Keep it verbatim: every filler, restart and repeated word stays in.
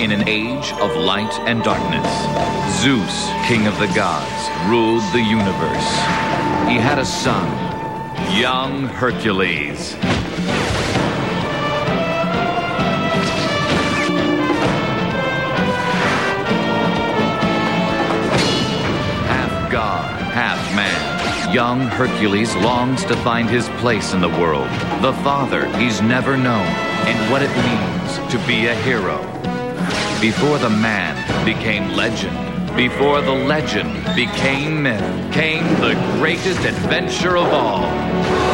in an age of light and darkness. Zeus, king of the gods, ruled the universe. He had a son, young Hercules. Half god, half man, young Hercules longs to find his place in the world, the father he's never known, and what it means to be a hero. Before the man became legend, before the legend became myth, came the greatest adventure of all.